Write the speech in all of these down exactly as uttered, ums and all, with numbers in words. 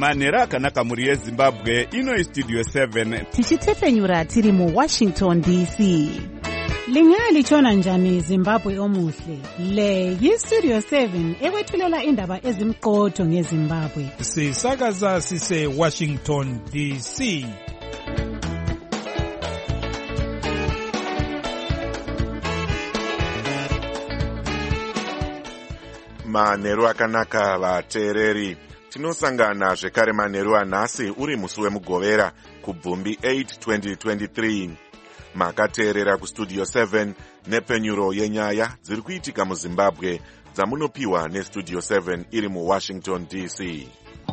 manhero akanaka mhuri yezimbabwe. Ino Studio seven tichitefenyura tiri muWashington D C. Lingalitshona njani Zimbabwe omuhle? Le yiStudio seven ekwethulela indaba ezimqotho ngeZimbabwe. Sisakaza sise Washington D C. Manheru akanaka vateereri. Tinosangana zvekare manheru anhasi uri musi wemugovera kubvumbi eight twenty twenty-three. Makateerera kuStudio seven nepenyuro yenyaya dziri kuitika muZimbabwe dzamunopiwa neStudio seven iri muWashington D C.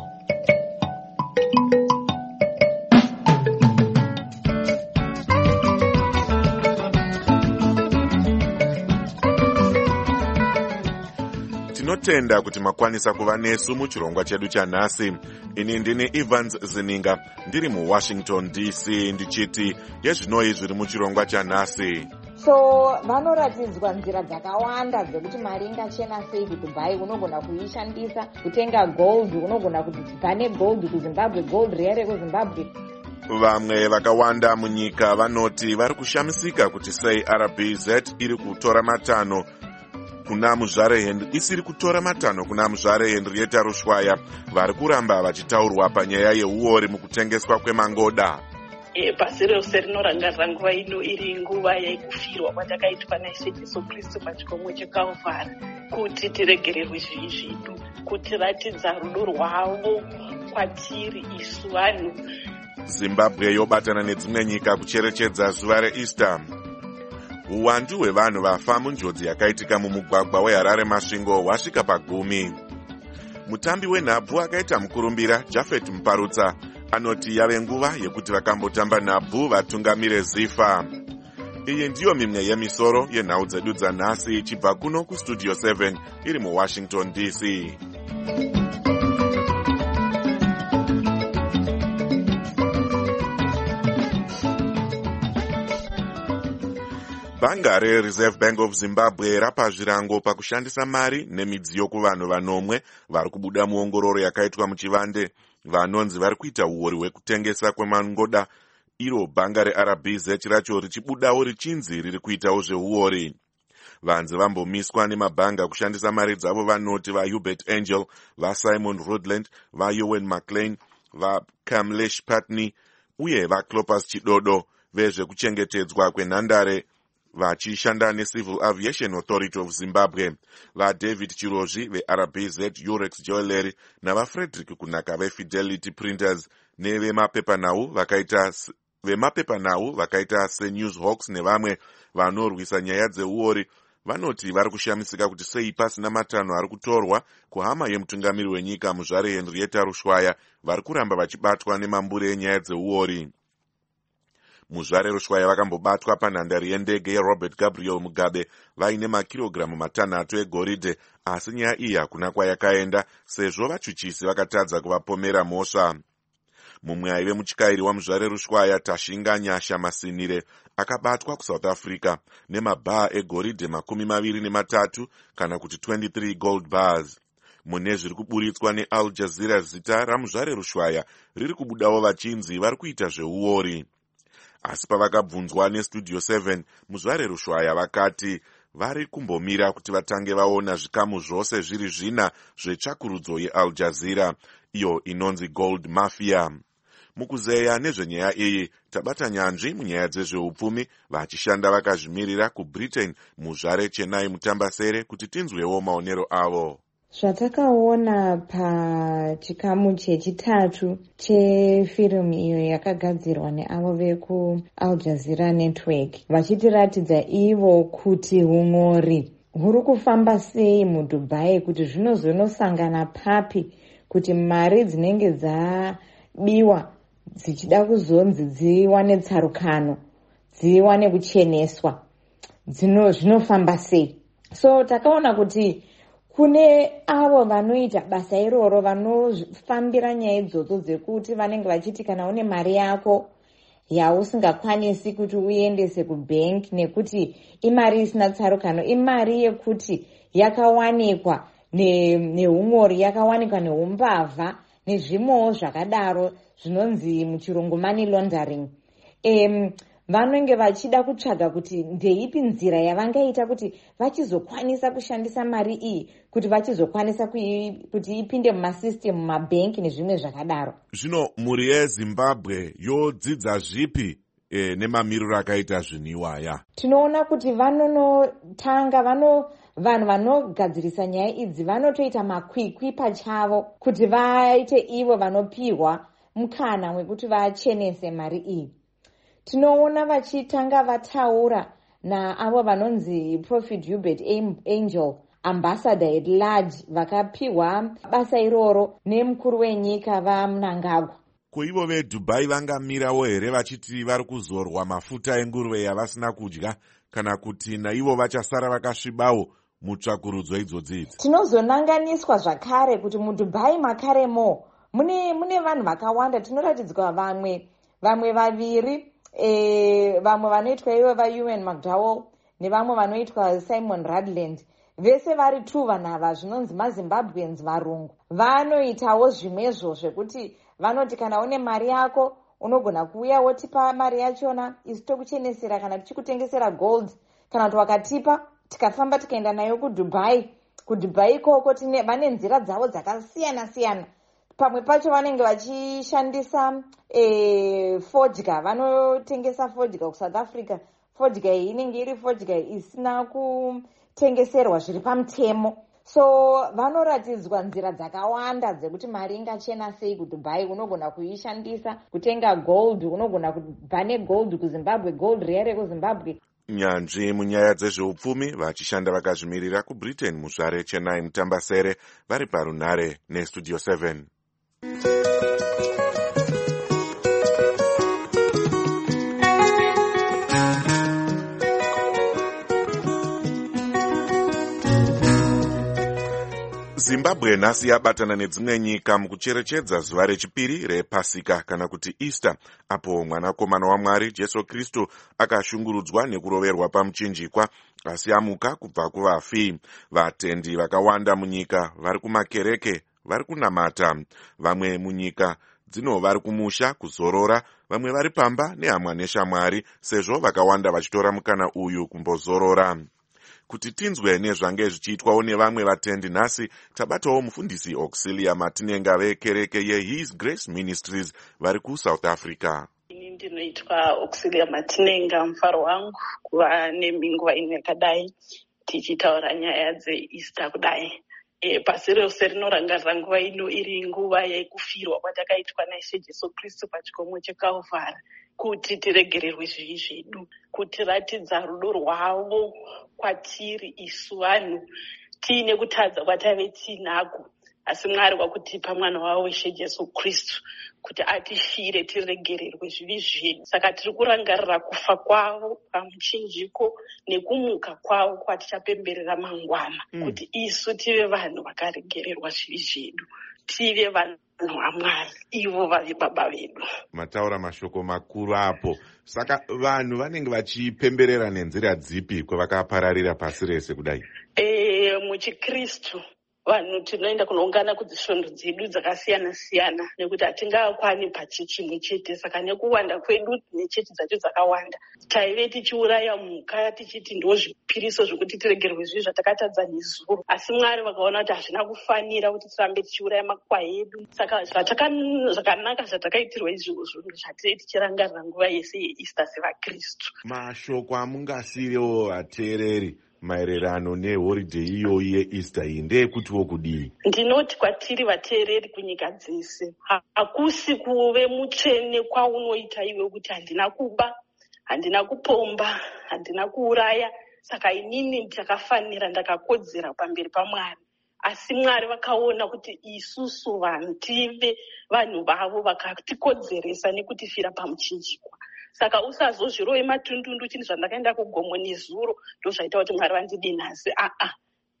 Tinotenda kuti makwanisa kuva nesu muchirongwa chedu chanhasi. Ini ndini Evans Zininga ndiri muWashington D C ndichiti yezvinoi zviri muchirongwa chanhasi. So vanoratidzwa nzira dzakawanda dzekuti mari ingachena sei kuDubai. Unogona kuishandisa kutenga gold, unogona kuti pane gold kuZimbabwe, gold rare kuZimbabwe. Vamwe vakawanda munyika vanoti vari kushamisika kuti sei R B Z iri kutora matanho kuna muzvare Henry isiri kutora matanho kuna muzvare Henrietta Rushwaya vari kuramba vachitaurwa panyaya yeuori mukutengeswa kwemangoda. E, pasi rose rinorangarira nguva ino iri nguva yekufirwa kwatakaitwa naIshe Jesu Kristu pachikomo cheKalvari, kuti tiregererwe zvivi zvedu, kuti ratidza rudo rwavo kwatiri isu vanhu. Zimbabwe yobatana nedzimwe nyika kucherechedza zuva reEaster. Uwandu hwevanhu vafa munjodzi yakaitika mumugwagwa weHarare Masvingo hwasvika pagumi. Mutambi wenhabvu akaita mukurumbira Japhet Muparutsa anoti yave nguva yekuti vakambotamba nhabvu vatungamire zifa. Iyi ndiyo mimwe yemisoro yenhau dzedu dzanhasi ichibva kuno kuStudio seven iri muWashington D C. Bhanga reReserve Bank of Zimbabwe rapa zvirango pakushandisa mari nemidziyo kuvanhu vanomwe vari kubuda muongororo yakaitwa muchivande vanonzi vari kuita uori hwekutengesa kwemangoda, iro bhanga reR B Z racho richibudawo richinzi riri kuitawo zveuori. Vanzi vambomiswa nemabhanga kushandisa mari dzavo vanoti vaHubert Angel, vaSimon Rodland, vaYowen McLean, vaKamlesh Patney uye vaClopas Chidodo vezvekuchengetedzwa kwenhandare vachishanda neCivil Aviation Authority of Zimbabwe, vaDavid Chirozvi veR B Z, Urex Jewelry navaFrederick Kunaka veFidelity Printers nevemapepanhau vakaita vemapepanhau vakaita seNewsHawks nevamwe vanorwisa nyaya dzeuori vanoti vari kushamisika kuti sei pasina matanho ari kutorwa kuhama yemutungamiri wenyika muzvare Henrietta Rushwaya vari kuramba vachibatwa nemambure enyaya dzeuori. Muzvare Rushwaya vakambobatwa panhandare yendege yeRobert Gabriel Mugabe vaine makirogiramu matanhatu egoridhe, asi nyaya iyi hakuna kwayakaenda sezvo vachuchisi vakatadza kuvapomera mhosva. Mumwe aive mutyiri wamuzvare Rushwaya, Tashinga Nyasha Masinire, akabatwa kuSouth Africa nemabhaa egoridhe makumi maviri nematatu kana kuti twenty-three gold bars. Mune zviri kuburitswa neAl Jazeera, zita ramuzvare Rushwaya riri kubudawo vachinzi vari kuita zveuori. Asi pavakabvunzwa neStudio seven, muzvare Rushwaya vakati vari kumbomira kuti vatange vaona zvikamu zvose zviri zvina zvetsvakurudzo yeAl Jazeera, iyo inonzi Gold Mafia. Mukuzeya nezvenyaya iyi, tabata nyanzvi munyaya dzezveupfumi vachishanda vakazvimirira kuBritain muzvare Chenai Mutambasere kuti tinzwewo maonero avo. Zvatakaona pachikamu chechitatu chefirimu iyo yakagadzirwa neavo vekuAl Jazeera Network vachitiratidza ivo kuti humori huri kufamba sei muDubai, kuti zvinozonosangana papi kuti mari dzinenge dzabiwa dzichida kuzonzi dziwane tsarukano, dziwane kucheneswa, dzino zvinofamba sei. So takaona kuti kune avo vanoita basa iroro vanofambira nyaya idzodzo dzekuti vanenge vachiti kana une mari yako yausingakwanisi kuti uendese kubank nekuti imari isina tsarukano, imari yekuti yakawanikwa neumori, yakawanikwa neumbavha nezvimwewo zvakadaro zvinonzi muchirungu money laundering. Um, vanenge vachida kutsvaga kuti ndeipi nzira yavangaita kuti vachizokwanisa kushandisa mari iyi kuti vachizokwanisa kuti ipinde mumasystem, mumabhenki nezvimwe zvakadaro. Zvino mhuri yeZimbabwe yodzidza zvipi e, nemamiriro akaita zvinhiwaya? Tinoona kuti vanonotanga vano vanhu vanogadzirisa nyaya idzi vanotoita makwikwi pachavo kuti vaite ivo vanopihwa mukana wekuti vachenese mari iyi. Tinoona vachitanga vataura naavo vanonzi Prophet Hubert Angel, ambassador at large, vakapihwa basa iroro nemukuru wenyika vaMnangagwa. Kuivo veDubai vangamirawo here vachiti vari kuzorwa mafuta enguruve yavasina kudya, kana kuti naivo vachasara vakasvibawo mutsvakurudzo idzodzi idzi? Tinozonanganiswa zvakare kuti muDubai makaremo mune mune vanhu vakawanda. Tinoratidzwa vamwe vamwe vaviri E, vamwe vanoitwa ivo vaEwan McDowell nevamwe vanoitwa Simon Radland, vese vari tu vanhu zvinonzi maZimbabweans varungu. Vanoitawo zvimwezvo zvekuti vanoti kana une mari yako unogona kuuya wotipa mari yachona isu tokuchenesera kana tichikutengesera gold, kana kuti wakatipa tikafamba tikaenda nayo kuDubai. KuDubai ikoko vane nzira dzavo dzakasiyana siyana. Pamwe pacho vanenge vachishandisa e, fodya, vanotengesa fodya kuSouth Africa. Fodya iyi inenge iri fodya isina kutengeserwa zviri pamutemo. So vanoratidzwa nzira dzakawanda dzekuti mari ingachena sei kuDubai. Unogona kuishandisa kutenga gold, unogona kubva negold kuZimbabwe, gold rare kuZimbabwe. Nyanzvi munyaya dzezveupfumi vachishanda vakazvimirira kuBritain, muzvare Chennai Mutambasere, vari parunhare neStudio seven. Zimbabwe nhasi yabatana nedzimwe nyika mukucherechedza zuva rechipiri rePasika kana kuti Easter, apo mwanakomana waMwari Jesu Kristu akashungurudzwa nekuroverwa pamuchinjikwa asi amuka kubva kuvafi. Vatendi vakawanda munyika vari kumakereke, vari kunamata. Vamwe munyika dzino vari kumusha kuzorora, vamwe vari pamba nehamwa neshamwari, sezvo vakawanda vachitora mukana uyu kumbozorora. Kuti tinzwe nezvange zvichiitwawo nevamwe vatendi nhasi, tabatawo mufundisi Auxilia Matinenga vekereke yeHis Grace Ministries vari kuSouth Africa. Ini ndinoitwa Auxilia Matinenga. Mufaro wangu kuva neminguva ino yakadai tichitaura nyaya dzeEaster kudai. E, pasi rose rinorangarira nguva ino iri nguva yekufirwa kwatakaitwa naIshe Jesu Kristu pachikomo cheKalvari, kuti tiregererwe zvivi zvedu, kutiratidza rudo rwavo kwatiri isu vanhu tiine kutadza kwatave tinako, asi Mwari wakutipa mwana wavo Ishe Jesu Kristu kuti atifire tiregererwe zvivi zvedu. Saka tiri kurangarira kufa kwavo pamuchinjiko nekumuka kwavo kwatichapemberera mangwana, mm. kuti isu tive vanhu vakaregererwa zvivi zvedu, tive vanhu vaMwari, ivo vave baba vedu. Mataura mashoko makuru apo. Saka vanhu vanenge vachipemberera nenzira dzipi kwavakapararira pasi rese kudai? E, muchiKristu vanhu tinoenda kunoungana kudzisvondo dzedu dzakasiyana siyana, nekuti hatingakwani pachi chimwe chete. Saka nekuwanda kwedu nechechi dzacho dzakawanda, taive tichiuraya mhuka tichiti ndo zvipiriso zvokuti tiregerwe zvivi zvatakatadza nezuro, asi Mwari vakaona kuti hazvina kufanira kuti tirambe tichiuraya makwai edu. Saka zvakanaka zvatakaitirwa izvozvo zvatirei tichirangarira nguva yese yeEaster sevaKristu. Mashoko amungasirewo vateereri maererano nehoridhe iyoyi yeEaster iyi ndeyekutiwo kudii? Ndinoti kwatiri vateereri kunyika dzese, hakusi kuve mutsvene kwaunoita iwe kuti handina kuba, handina kupomba, handina kuuraya, saka inini ndakafanira, ndakakodzera pamberi paMwari. Asi Mwari vakaona kuti isusu vanhu tive vanhu vavo, vakatikodzeresa nekutifira pamuchinjikwa. Saka usazozvirove matundundu chini zvandakaenda kugomo nezuro ndozvaita kuti Mwari vandidi nhasi. Aa,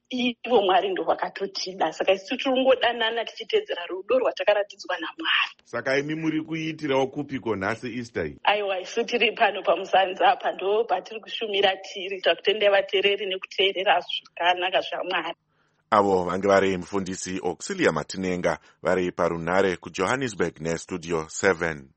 ivo Mwari ndo vakatotida. Saka isu tiringodanana tichitedzera rudo rwatakaratidzwa naMwari. Saka imi muri kuitirawo kupiko nhasi Easter iyi? Aiwa, isu tiri pano pamusanza apa ndo patiri kushumira tiri takutendea vateereri nekuteerera zvakanaka zvaMwari. avo vange vari mufundisi Auxilia Matinenga vari parunhare kuJohannesburg nestudio seven.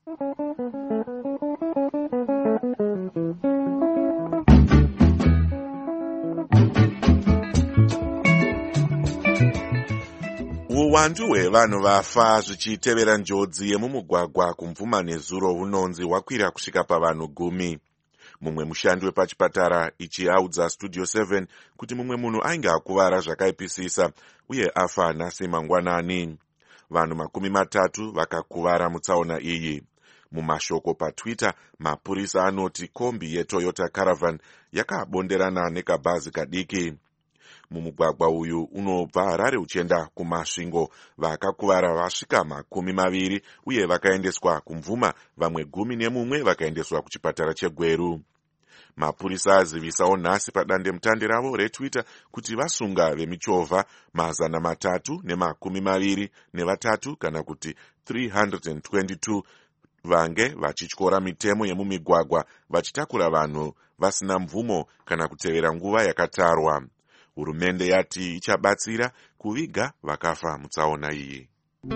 Uwandu hwevanhu vafa zvichitevera njodzi yemumugwagwa kumvuma nezuro hunonzi hwakwira kusvika pavanhu gumi. Mumwe mushandi wepachipatara ichi audza studio seven kuti mumwe munhu ainge akuvara zvakaipisisa uye afa nhasi mangwanani. Vanhu makumi matatu vakakuvara mutsaona iyi. Mumashoko paTwitter, mapurisa anoti kombi yeToyota Caravan yakabonderana nekabhazi kadiki. Mumugwagwa uyu unobva Harare uchienda kumasvingo vakakuvara vasvika makumi maviri uye vakaendeswa kumvuma, vamwe gumi nemumwe vakaendeswa kuchipatara cheGweru. Mapurisa azivisawo nhasi padande mutande ravo reTwitter kuti vasunga vemichovha mazana matatu nemakumi maviri nevatatu kana kuti three hundred twenty-two vange vachityora mitemo yemumigwagwa vachitakura vanhu vasina mvumo kana kutevera nguva yakatarwa. Hurumende yati ichabatsira kuviga vakafa mutsaona iyi.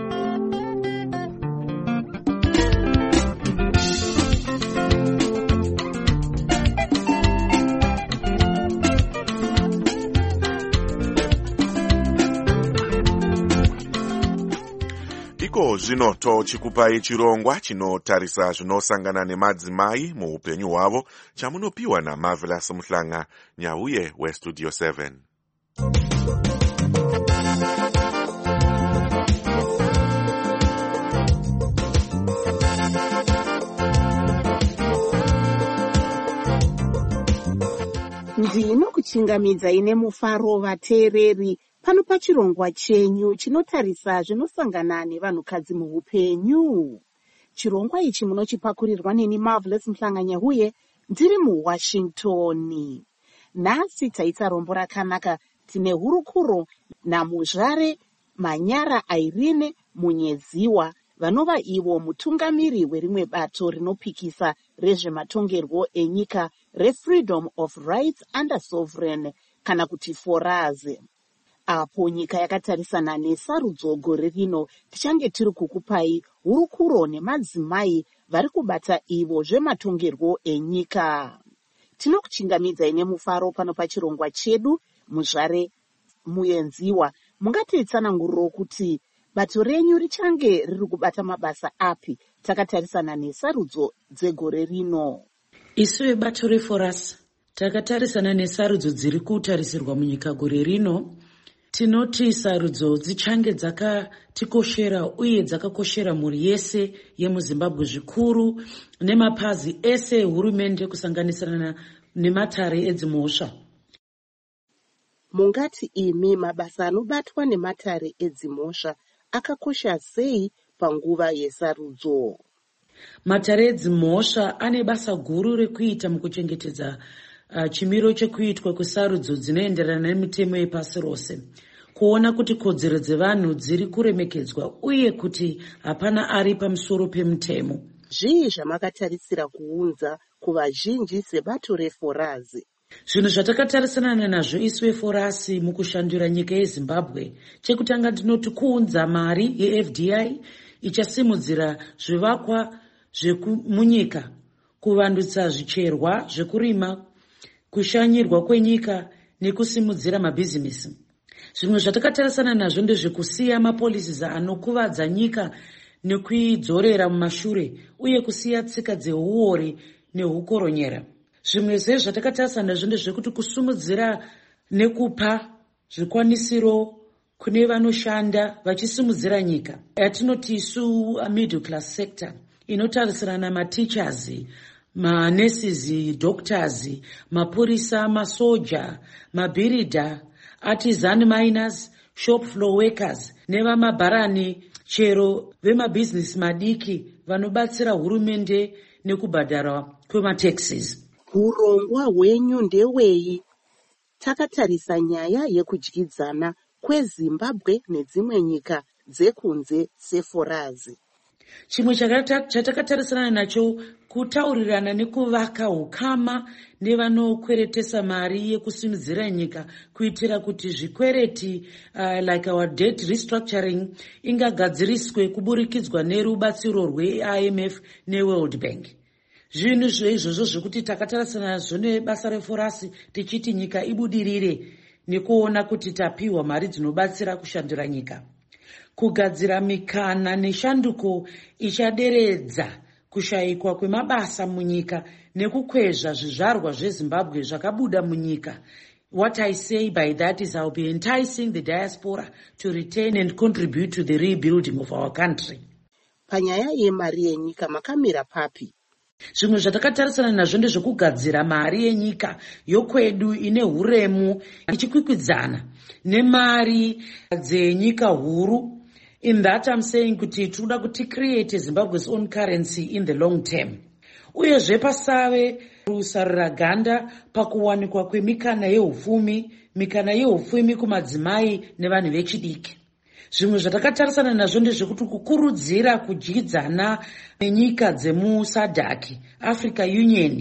Iko zvino tochikupai chirongwa chinotarisa zvinosangana nemadzimai muupenyu hwavo chamunopiwa naMarvelous Muhlanga, nyauye westudio seven. Ndinokuchingamidza ine mufaro vateereri pano pachirongwa chenyu chinotarisa zvinosangana nevanhukadzi muupenyu. Chirongwa ichi munochipakurirwa neni Marvelous Muhlanga, nyauye ndiri muWashington. Nhasi taita rombo rakanaka. Tine hurukuro naMuzvare Manyara Irene Munyedziwa, vanova ivo mutungamiri werimwe bato rinopikisa rezvematongerwo enyika reFreedom of Rights Under Sovereign kana kuti Foraze. Apo nyika yakatarisana nesarudzo gore rino, tichange tiri kukupai hurukuro nemadzimai vari kubata ivo zvematongerwo enyika. Tinokuchingamidza ine mufaro pano pachirongwa chedu. Muzvare Muyenziwa, mungatitsananguriro kuti bato renyu richange riri kubata mabasa api takatarisana nesarudzo dzegore rino? Isu vebato reForasi takatarisana nesarudzo dziri kutarisirwa munyika gore rino. Tinoti sarudzo dzichange dzakatikoshera uye dzakakoshera mhuri yese yemuZimbabwe, zvikuru nemapazi ese ehurumende kusanganisirana nematare edzimhosva. Mungati imi mabasa anobatwa nematare edzimhosva akakosha sei panguva yesarudzo? Matare edzimhosva ane basa guru rekuita mukuchengetedza uh, chimiro chekuitwa kwesarudzo dzinoenderana nemitemo yepasi rose, kuona kuti kodzero dzevanhu dziri kuremekedzwa uye kuti hapana ari pamusoro pemutemo. Zvii zvamakatarisira kuunza kuvazhinji sebato reForaze? Zvinhu zvatakatarisana nazvo isu veForasi mukushandura nyika yeZimbabwe, chekutanga ndinoti kuunza mari yeF D I ichasimudzira zvivakwa zvekumunyika, kuvandutsa zvicherwa zvekurima, kushanyirwa kwenyika nekusimudzira mabhizinesi. Zvimwe zvatakatarisana nazvo ndezvekusiya mapolisi anokuvadza nyika nekuidzorera mumashure uye kusiya tsika dzeuori nehukoronyera. Zvimwe zve zvatakatarisana nazvo ndezvekuti kusumudzira nekupa zvikwanisiro kune vanoshanda vachisimudzira nyika yatinoti isu middle class sector, inotarisirana mateachers, manurses, doctors, mapurisa, masoja, mabirida, artisan miners, shop floor workers, nevamabharani, chero vemabusiness madiki vanobatsira hurumende nekubhadhara kwemataxes. Urongwa hwenyu ndewei? Takatarisa nyaya yekudyidzana kweZimbabwe nedzimwe nyika dzekunze seForaze. Chimwe chatakatarisana nacho kutaurirana nekuvaka ukama nevanokweretesa mari yekusimudzira nyika kuitira kuti zvikwereti uh, like our debt restructuring ingagadziriswe kuburikidzwa nerubatsiro rwe-I M F neWorld Bank. Zvinhu zvoizvozvo zvekuti takatarisana nazvo nebasa reforasi tichiti nyika ibudirire nekuona kuti tapiwa mari dzinobatsira kushandura nyika. Kugadzira mikana neshanduko ichaderedza kushayikwa kwemabasa munyika nekukwezva zvizvarwa zveZimbabwe zvakabuda munyika. What I say by that is I'll be enticing the diaspora to return and contribute to the rebuilding of our country. Panyaya yemari yenyika makamira papi? Zvimwe zvatakatarisana nazvo ndezvekugadzira mari yenyika yokwedu ine huremu ichikwikwidzana nemari dzenyika huru. In that I'm saying kuti tinoda kuti create Zimbabwe's own currency in the long term. Uyezve pasave rusarura ganda pakuwanikwa kwemikana yeupfumi, mikana yeupfumi kumadzimai nevanhu vechidiki. Zvimwe zvatakatarisana nazvo ndezvekuti kukurudzira kudyidzana nenyika dzemusadhaki, Africa Union,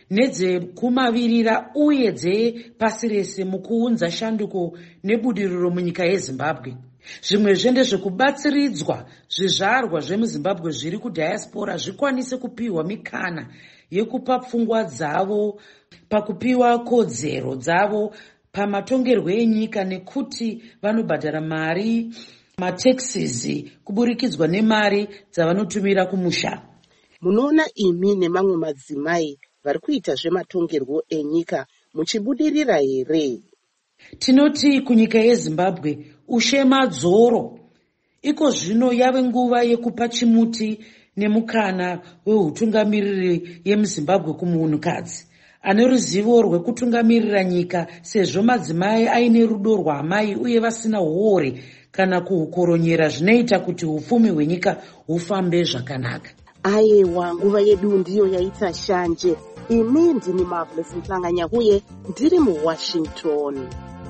nedzekumavirira uye dzepasi rese mukuunza shanduko nebudiriro munyika yeZimbabwe. Zvimwezve ndezvekubatsiridzwa zvizvarwa zvemuZimbabwe zviri kudiaspora zvikwanise kupiwa mikana yekupa pfungwa dzavo pakupiwa kodzero dzavo pamatongerwo enyika nekuti vanobhadhara mari mataxes kuburikidzwa nemari dzavanotumira kumusha. Munoona imi nemamwe madzimai vari kuita zvematongerwo enyika muchibudirira here? Tinoti kunyika yeZimbabwe ushema dzoro. Iko zvino yave nguva yekupa chimuti nemukana wehutungamiriri yemuZimbabwe kumunhukadzi ane ruzivo rwekutungamirira nyika, sezvo madzimai aine rudo rwaamai uye vasina uore kana kuhukoronyera zvinoita kuti upfumi hwenyika hufambe zvakanaka. Aiwa, nguva yedu ndiyo yaita shanje. Imi ndini Marvelous Mhlanganya uye ndiri muWashington.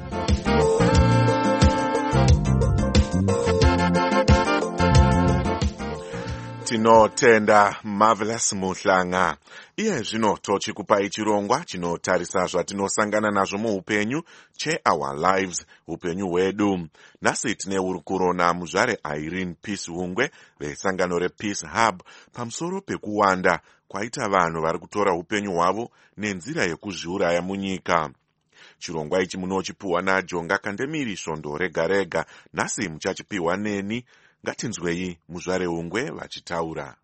Tinotenda Marvelous Muhlanga. Iye zvino tochikupai chirongwa chinotarisa zvatinosangana nazvo muupenyu che Our Lives, upenyu hwedu. Nhasi tine urukuro namuzvare Irene Peace Hungwe vesangano rePeace Hub pamusoro pekuwanda kwaita vanhu vari kutora upenyu hwavo nenzira yekuzviuraya munyika. Chirongwa ichi munochipiwa naJonga Kandemiri Svondo rega rega. Nhasi muchachipiwa neni. Ngatinzwei muzvare Hungwe vachitaura.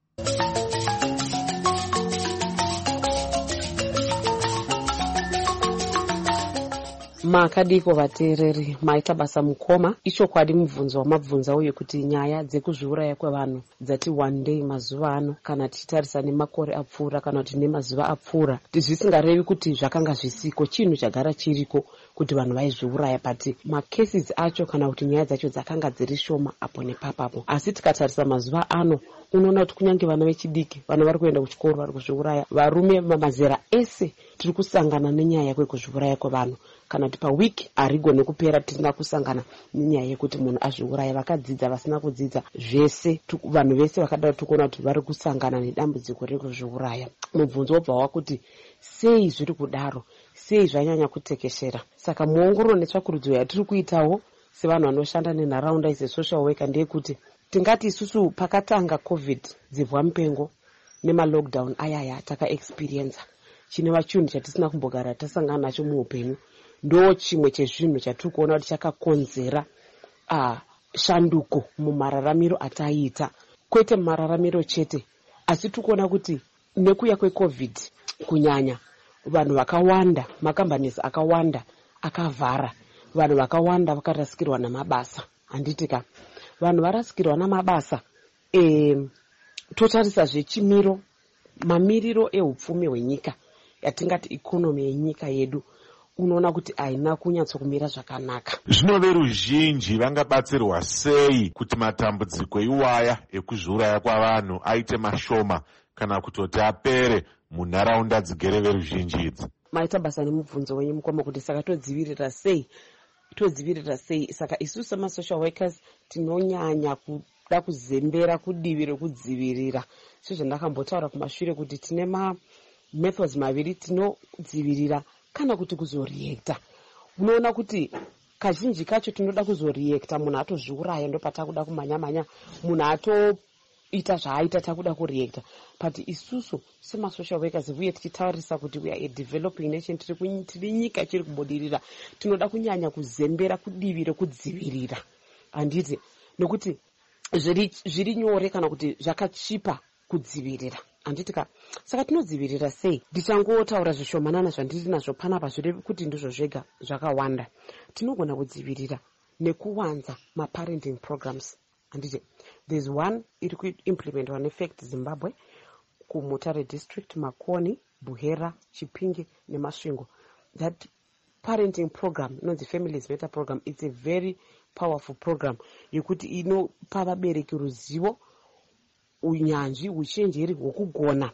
Makadiko vateereri, maita basa mukoma. Ichokwadi mubvunzo wamabvunza uye kuti nyaya dzekuzviuraya kwevanhu dzati one day mazuva ano, kana tichitarisa nemakore apfuura kana kuti nemazuva apfuura, zvisingarevi kuti zvakanga zvisiko, chinhu chagara chiriko kuti vanhu vaizviuraya, but macases acho kana kuti nyaya dzacho dzakanga dziri shoma apo nepapapo. Asi tikatarisa mazuva ano, unoona kuti kunyange vana vechidiki, vana vari kuenda kuchikoro vari kuzviuraya, varume mamazera ese tiri kusangana nenyaya yekuzviuraya kwevanhu. Kana kuti pawiki harigone kupera tisina kusangana nenyaya yekuti munhu azviuraya. Vakadzidza, vasina kudzidza, zvese vanhu vese vakadaro tikuona kuti vari kusangana nedambudziko rekuzviuraya. Mubvunzo wobva wakuti sei zviri kudaro, sei zvanyanya kutekeshera. Saka muongororo netsvakurudzo yatiri kuitawo sevanhu vanoshanda nenharaunda ise social worker ndeyekuti tingati isusu pakatanga covid dzibva mupengo nemalockdown ayaya takaexperience chineva chinhu chatisina kumbogara tasangana nacho muupenyu. Ndo chimwe chezvinhu chatiri kuona kuti chakakonzera uh, shanduko mumararamiro ataita. Kwete mumararamiro chete, asi tikuona kuti nekuya kwecovid kunyanya vanhu vakawanda, makambanisi akawanda akavhara, vanhu vakawanda vakarasikirwa namabasa. Handitika vanhu varasikirwa namabasa, e, totarisa zvechimiro, mamiriro ehupfumi hwenyika yatingati ikonomi yenyika yedu, unoona kuti haina kunyatsokumira zvakanaka. Zvino veruzhinji vangabatsirwa sei kuti matambudziko iwaya ekuzviuraya kwavanhu aite mashoma kana kutoti apere munharaunda dzigere veruzhinji idzi? Maita basa nemubvunzo wenyu mukoma kuti saka todzivirira sei? Todzivirira sei? Saka isusu sama social workers tinonyanya da kuzembera kudivi rekudzivirira. Sezvandakambotaura kumashure kuti tine ma methods maviri, tinodzivirira kana kuti kuzoreacta. Unoona kuti kazhinji kacho tinoda kuzoreacta, munhu atozviuraya ndopatakuda kumanya-manya, munhu atoita zvaaita takuda kureacta. But isusu sema social workers uye tichitaurisa kuti we are a developing nation, tiri nyika chiri kubudirira, tinoda kunyanya kuzembera kudivi rekudzivirira. Handiti nokuti zviri zviri nyore kana kuti zvakachipa kudzivirira. Handitika saka tinodzivirira sei? Ndichangotaura zvishomanana zvandiri nazvo panapa zviri kuti ndizvo zvega zvakawanda. Tinogona kudzivirira nekuwanza maparenting programs. Handiti there's one iri kuimplement one effect Zimbabwe kuMutare district, Makoni, Buhera, Chipinge neMasvingo. That parenting program, you know, the Families Better program, it's a very powerful program. Yekuti inopa vabereki ruzivo, unyanzvi, uchenjeri hwekugona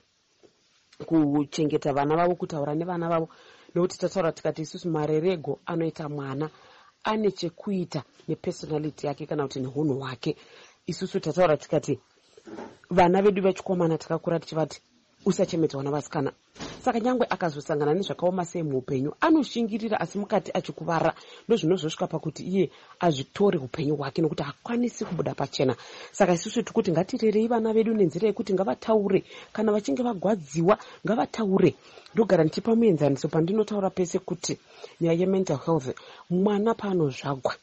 kuchengeta vana vavo, kutaura nevana vavo. Nokuti tataura tikati isusu marerego anoita mwana ane chekuita nepersonality yake kana kuti nehunhu hwake. Isusu tataura tikati vana vedu vechikomana takakura tichivati usachemeta vana vasikana. Saka nyangwe akazosangana nezvakaoma sei muupenyu anoshingirira, asi mukati achikuvara ndozvinozosvika pakuti iye azvitore upenyu hwake nokuti hakwanisi kubuda pachena. Saka isusu tikuti ngatirerei vana vedu nenzira yekuti ngavataure kana vachinge vagwadziwa, ngavataure. Ndogara ndichipa muenzaniso pandinotaura pese kuti nyaya yemental health, mwana paanozvagwa,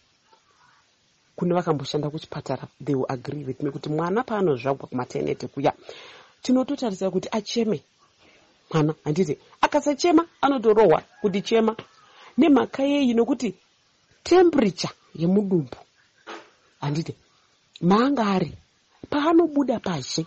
kune vakamboshanda kuchipatara, they will agree with me kuti mwana paanozvagwa kumaternity kuya, tinototarisira kuti acheme mwana. Handiti akasachema anotorohwa kuti chema nemhaka yeyi, nokuti temperature yemudumbu, handiti maanga ari paanobuda pashe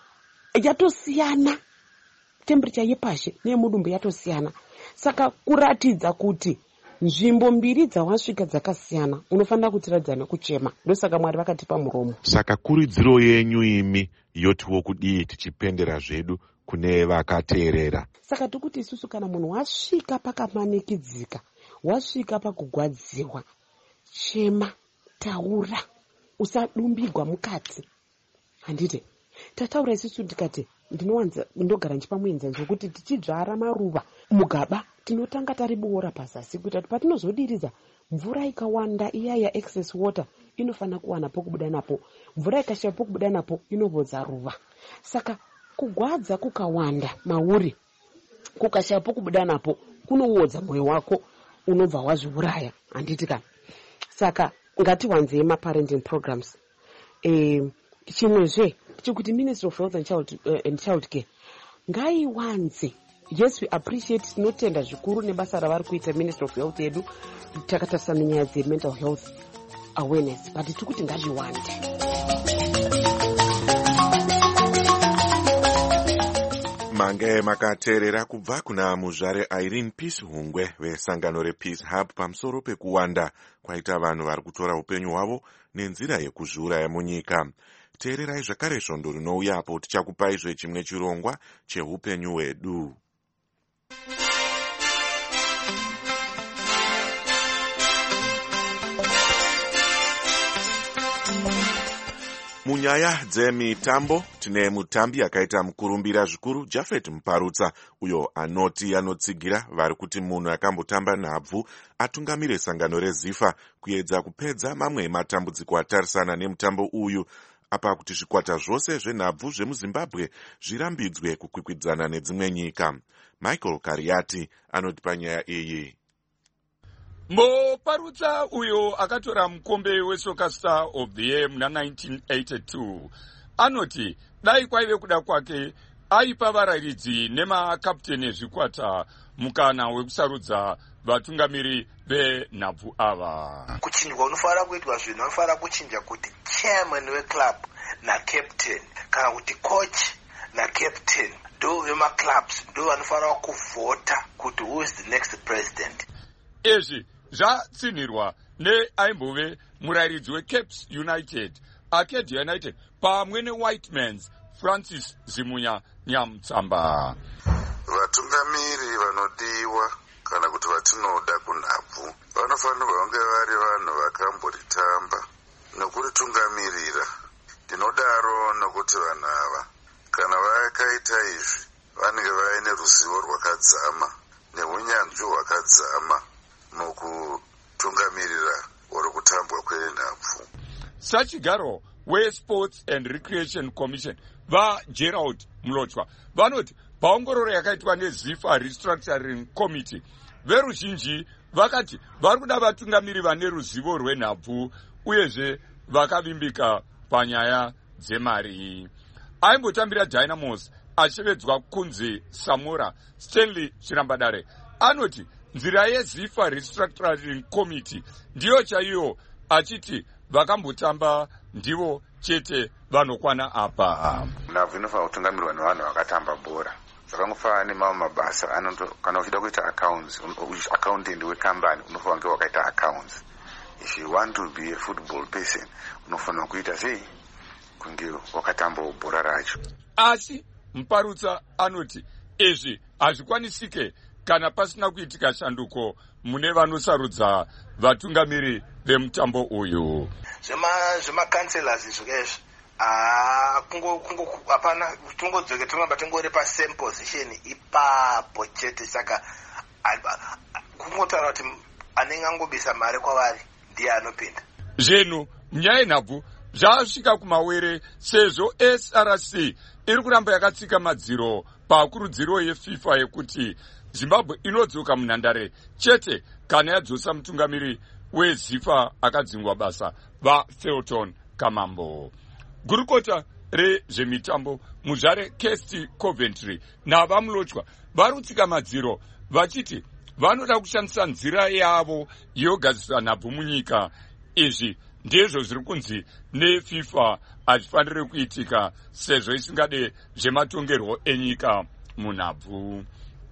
yatosiyana, temperature yepashe neyemudumbu yatosiyana. Saka kuratidza kuti nzvimbo mbiri dzawasvika dzakasiyana, unofanira kutiradza nekuchema. Ndosaka Mwari vakatipa muromo. Saka kuridziro yenyu imi yotiwo kudii tichipendera zvedu kune vakateerera. Saka tikuti isusu kana munhu wasvika pakamanikidzika, wasvika pakugwadziwa, chema, taura, usadumbigwa mukati. Handiti tataura isusu tikati ndinowanza ndogara nchipa muenzaniso kuti tichidzvara maruva mugaba tinotanga tariboora pazasi kuita kuti patinozodiridza mvura ikawanda iya ya excess water inofana kuwana pokubuda napo, mvura ikashaya pokubuda napo inovodza ruva. Saka kugwadza kukawanda mauri, kukashaya pokubuda napo kunovodza moyo wako, unobva wazviuraya. Handiti kana saka ngatiwanzei maparenting programs. Eh, chimwezve chekuti Ministry of Health and Child, uh, and Child Care ngaiwanze. Yes, we appreciate, tinotenda zvikuru nebasa ravari kuita Ministry of Health yedu takatarisa nenyaya dze mental health awareness, but tikuti ngazviwande. Mange makateerera kubva kuna muzvare Irene Peace Hungwe vesangano rePeace Hub pamusoro pekuwanda kwaita vanhu vari kutora upenyu hwavo nenzira yekuzviuraya munyika. Teererai zvakare svondo rinouyapo tichakupaizve chimwe chirongwa cheupenyu hwedu. Munyaya dzemitambo tine mutambi akaita mukurumbira zvikuru Jafet Muparutsa, uyo anoti anotsigira vari kuti munhu akambotamba nhabvu atungamire sangano reZIFA kuedza kupedza mamwe matambudziko atarisana nemutambo uyu, apa kuti zvikwata zvose zvenhabvu zvemuZimbabwe zvirambidzwe kukwikwidzana nedzimwe nyika. Michael Kariati anoti panyaya iyi. Muparutsa uyo akatora mukombe weSoccer Star of the Year muna nineteen eighty-two anoti dai kwaive kuda kwake aipa vararidzi nemakapteni ezvikwata mukana wekusarudza vatungamiri venhabvu ava. Kuchinjwa unofanira kuitwa zvinhu, unofanira kuchinja kuti chairman weclub nacaptain kana kuti coach nacaptain ndo vemaclubs ndo vanofanira kuvhota kuti who is the next president. Ezvi zvatsinhirwa neaimbove murayiridzi weCaps United, Arcadia United pamwe neWhiteman's Francis Zimunya Nyamutsamba. Vatungamiri vanodiwa kana kuti vatinoda kunhabvu vanofanirwa kunge vari vanhu vakamboritamba nokuritungamirira. ruzivo rwakadzama neunyanzvi hwakadzama mukutungamirira uri kutambwa kwenhabvu. Sachigaro weSports and Recreation Commission vaGerald Mulotwa vanoti paongororo yakaitwa neZIFA Restructuring Committee veruzhinji vakati vari kuda vatungamiri vane ruzivo rwenhabvu uyezve vakavimbika panyaya dzemari. Aimbotambira Dynamos achivedzwa kunzi Samora Stanley Chirambadare anoti nzira yeZIFA Restructuring Committee ndiyo chaiyo, achiti vakambotamba ndivo chete vanokwana apa. Nhabvu inofanira kutungamirwa nevanhu vakatamba bhora. Zvakangofana nemamwe mabasa anoto kana uchida kuita accounts, accountant wekambani unofanira kunge wakaita accounts. If you want to be a football person unofanira kuita sei kunge wakatamba bhora racho. Asi Muparutsa anoti izvi hazvikwanisike kana pasina kuitika shanduko mune vanosarudza vatungamiri vemutambo uyu. Zvemakanselas izvozvo ah kungo kungo hapana tungodzoke tunobva tingori pa same position ipapo chete, saka kungotaura kuti anenge angobisa mari kwavari ndiye anopinda. Zvino nyaya yenhabvu zvasvika kumawere sezvo S R C iri kuramba yakatsika madziro pakurudziro yeFIFA yekuti Zimbabwe inodzoka munhandare chete kana yadzosa mutungamiri weZIFA akadzingwa basa vaFelton Kamambo. Gurukota rezvemitambo muzvare Kirsty Coventry navaMulotwa vari kutsika madziro vachiti vanoda kushandisa nzira yavo yogadzisa nhabvu munyika. Izvi ndizvo zviri kunzi neFIFA hazvifaniri kuitika sezvo isingade zvematongerwo enyika munhabvu.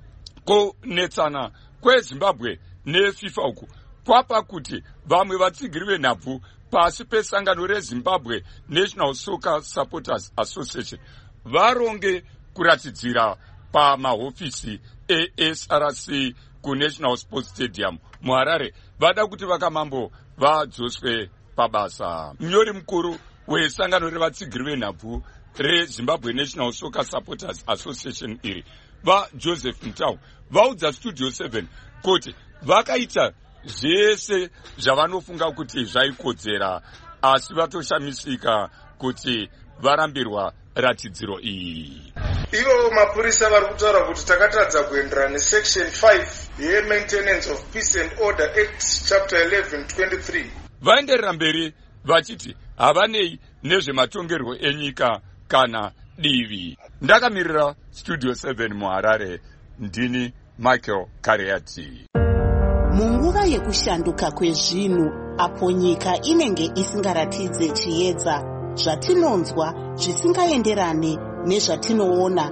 Kunetsana kweZimbabwe neFIFA uku kwapa kuti vamwe vatsigiri venhabvu pasi pesangano reZimbabwe National Soccer Supporters Association varonge kuratidzira pamahofisi eS R C kuNational Sports Stadium muHarare vada kuti vakamambo vadzoswe pabasa. Munyori mukuru wesangano revatsigiri venhabvu reZimbabwe National Soccer Supporters Association iri vaJoseph Mtau vaudza Studio seven kuti vakaita zvese zvavanofunga kuti zvaikodzera asi vatoshamisika kuti varambirwa ratidziro iyi. Ivo mapurisa vari kutaura kuti takatadza kuenderana nesection five ye-Maintenance of Peace and Order Act chapter eleven twenty-three. Vaenderera mberi vachiti havanei nezvematongerwo enyika kana divi. Ndakamirira Studio seven muHarare, ndini Michael Kariati. Munguva yekushanduka kwezvinhu apo nyika inenge isingaratidze chiedza, zvatinonzwa zvisingaenderane nezvatinoona,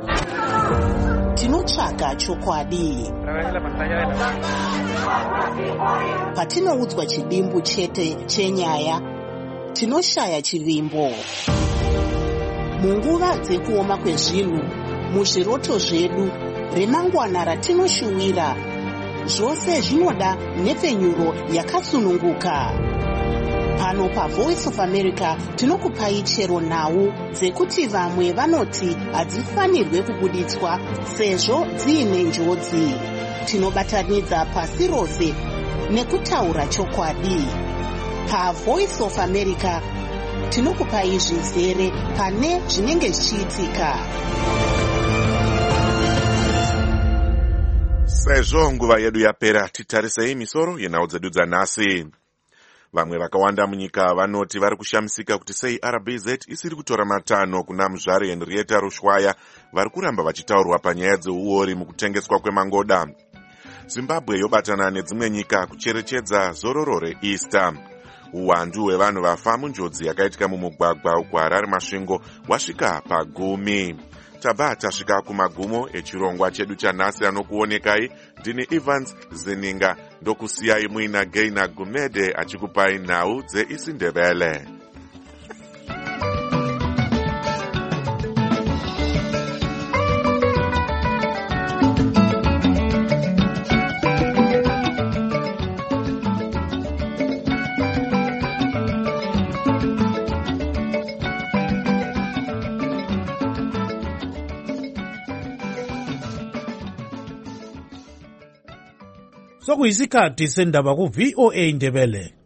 tinotsvaga chokwadi. Patinoudzwa chidimbu chete chenyaya, tinoshaya chivimbo. Munguva dzekuoma kwezvinhu, muzviroto zvedu, remangwana ratinoshuwira, zvose zvinoda nepfenyuro yakasununguka. Pano paVoice of America tinokupai chero nhau dzekuti vamwe vanoti hadzifanirwe kubuditswa sezvo dziine njodzi. Tinobatanidza pasi rose nekutaura chokwadi. PaVoice of America tinokupai zvizere pane zvinenge zvichiitika. Sezvo nguva yedu yapera, titarisei misoro yenhau dzedu dzanhasi. Vamwe vakawanda munyika vanoti vari kushamisika kuti sei R B Z isiri kutora matanho kuna muzvare Henrietta Rushwaya vari kuramba vachitaurwa panyaya dzeuori mukutengeswa kwemangoda. Zimbabwe yobatana nedzimwe nyika kucherechedza zororo reEaster. Uwandu hwevanhu vafa munjodzi yakaitika mumugwagwa uguHarare Masvingo wasvika pagumi. Tabva tasvika kumagumo echirongwa chedu chanhasi anokuonekai. Ndini Evans Zeninga, ndokusiyai muina Gaina Gumede achikupai nhau dzeIsindebele. sokuyisikhathi sendaba ku-V O A Ndebele.